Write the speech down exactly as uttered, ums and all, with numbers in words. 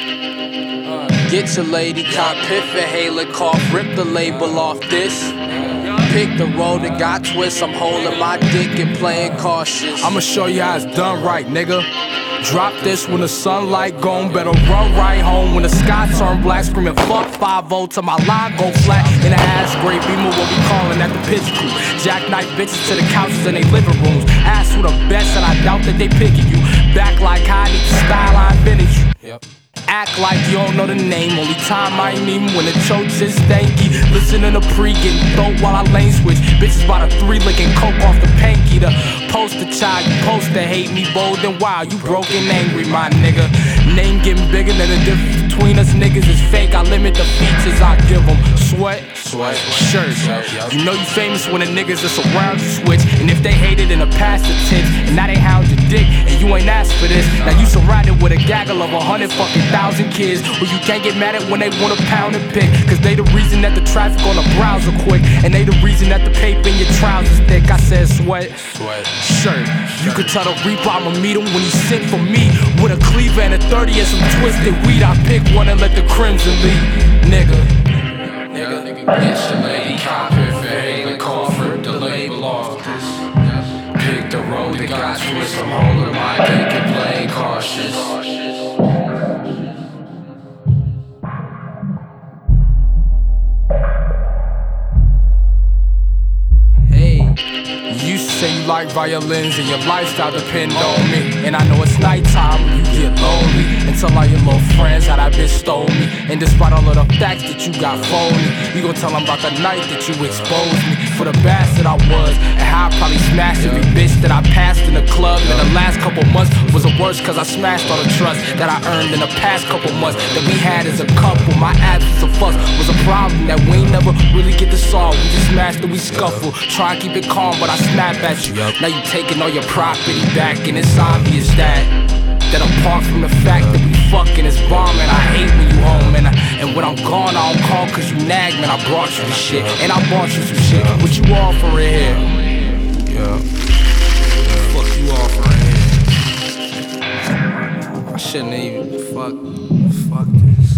Get your lady, cop piff and Halen cough, rip the label off this. Pick the road that got twists, I'm holding my dick and playing cautious. I'ma show you how it's done right, nigga. Drop this when the sunlight gone, better run right home when the sky turn black, screaming fuck five volts till my line go flat. In a ass gray beamer, what we callin' at the pitch crew. Jackknife bitches to the couches in they living rooms. Ask who the best and I doubt that they picking you. Back like I need the style I invented you. Yep. Act like you don't know the name. Only time I ain't even when the choke is stanky. Listening to pre, getting dope while I lane switch. Bitches by the three licking coke off the panky. The poster child, you post to hate me bold and wild. You broke and angry, my nigga. Name getting bigger than the difference between us niggas is fake. I limit the features I give them. Sweat, Sweat, shirts. Yep. You know you famous when the niggas that's around you switch. And if they hated in the past the tense, and now they hound your dick, and you ain't asked for this. Now you surrounded with a gaggle of a hundred fucking thousand kids who you can't get mad at when they want a pound and pick. Cause they the reason that the traffic on the browser quick, and they the reason that the paper in your trousers thick. I said sweat, Sweat, shirt. You could tell the reaper I'ma meet him when he sent for me. With a cleaver and a thirty and some twisted weed. I pick one and let the crimson lead. Nigga. nigga, nigga, get your lady, cop piff and Halen cough, rip the label off this. Pick the road that got twists, I'm holding my dick and playing cautious. You used to say you like violins and your lifestyle depend on me. And I know it's nighttime when you get lonely. And tell all your little friends how that bitch stole me. And despite all of the facts that you got phony, you gon' tell them about the night that you exposed me. For the bastard I was, and how I probably smashed every bitch that I passed in the club. And the last couple months was the worst cause I smashed all the trust that I earned in the past couple months that we had as a couple. My absence of fuss was a problem that we ain't never really get to solve. We just smashed and we scuffle. Try and keep it calm, but I snap at you. Now you taking all your property back, and it's obvious that That apart from the fact that we fucking is bombing, I hate when you home, and I, and when I'm gone I don't call cause you nag, man. I brought you the shit, and I bought you some shit. What you offering here? Yeah, fuck you offering here? I shouldn't even, fuck, fuck this.